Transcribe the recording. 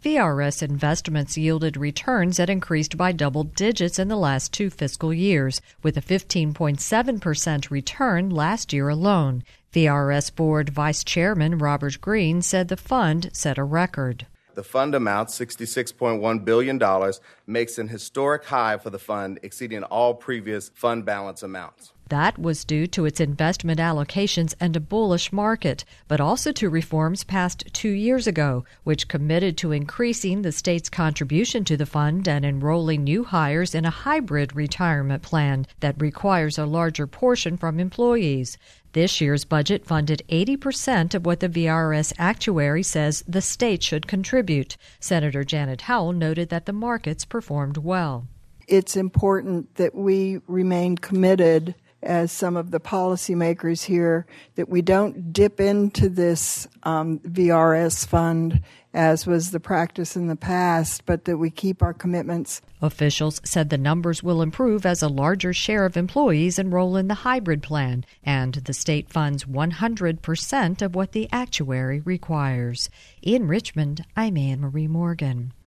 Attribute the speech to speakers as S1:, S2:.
S1: VRS investments yielded returns that increased by double digits in the last 2 fiscal years, with a 15.7% return last year alone. VRS Board Vice Chairman Robert Green said the fund set a record.
S2: The fund amount, $66.1 billion, makes an historic high for the fund, exceeding all previous fund balance amounts.
S1: That was due to its investment allocations and a bullish market, but also to reforms passed 2 years ago, which committed to increasing the state's contribution to the fund and enrolling new hires in a hybrid retirement plan that requires a larger portion from employees. This year's budget funded 80% of what the VRS actuary says the state should contribute. Senator Janet Howell noted that the markets performed well.
S3: It's important that we remain committed as some of the policymakers here, that we don't dip into this VRS fund as was the practice in the past, but that we keep our commitments.
S1: Officials said the numbers will improve as a larger share of employees enroll in the hybrid plan, and the state funds 100% of what the actuary requires. In Richmond, I'm Anne Marie Morgan.